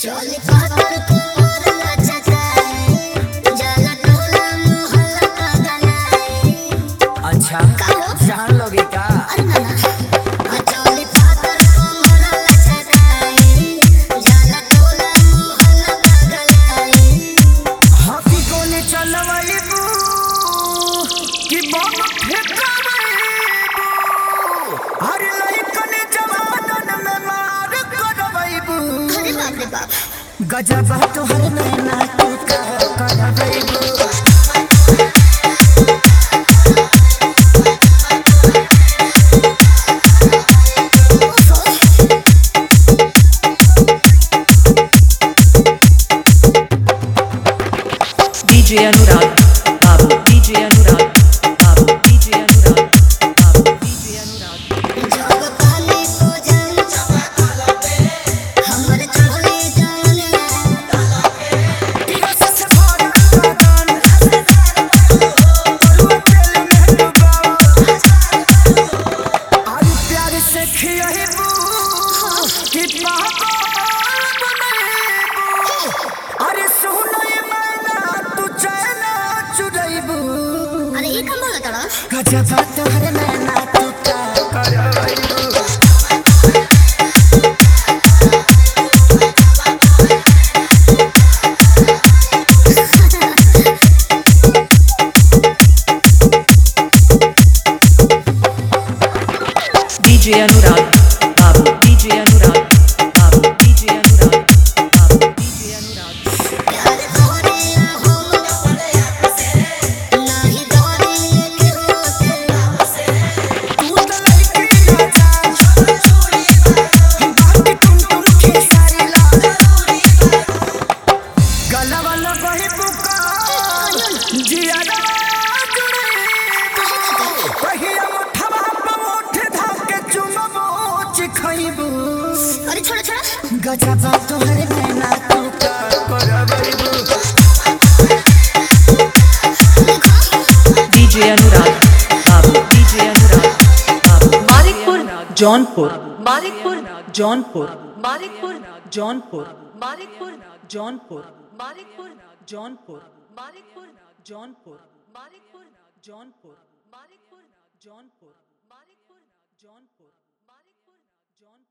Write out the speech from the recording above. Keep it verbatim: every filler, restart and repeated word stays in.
चोली पातर कोमर लचकाए, जाला टोला मोहल्ला पगलाए। अच्छा जान लोगे क्या? अरे ना ना, हाँ चोली पातर कोमर लचकाए, जाला टोला मोहल्ला पगलाए। हाथी कोने चलवाई बू कि बम फेंकवाई बू, हर लइकन जवानन में मार करवाई बू। अरे बाप रे बाप, गजब तोहर नैना तू का करवाई बू। डीजे अनुराग बाबू, डीजे अनुराग बाबू, डीजे अनुराग बाबू, डीजे अनुराग। जब पानी को जान, हमर चोली जान। रस से भरा बदन, और तेल में डुबाओ, और प्यार से खियाई बू कि पागल बनाई बू। अरे सुनाई मैना तू चैना चुराई बू। अरे ये कम बोला तड़ा। गजब तोहर नैना तू का करवाई बू। डीजे अनुराग बाबू, डीजे अनुराग बाबू, डीजे अनुराग बाबू, डीजे अनुराग। प्यार तोरे हो नहीं डोरे केहू से। तू तो लड़की ना जान, बाकी तुम तुम खेसारी ला। गला वाला बही पुका, जियारा जुड़ी बू। पहिया मुठवा पे मुठ धाके चुमबो चिखइबू। अरे छोड़ा छोड़ा, गजब तोहर नैना तू का करवाई बू। डीजे अनुराग बाबू, डीजे अनुराग बाबू। मानिकपुर जौनपुर, मानिकपुर जौनपुर, मानिकपुर जौनपुर, मानिकपुर जौनपुर, मानिकपुर जौनपुर, मानिकपुर जौनपुर, मानिकपुर जौनपुर, मानिकपुर जौनपुर, मानिकपुर जौनपुर, मानिकपुर जौनपुर।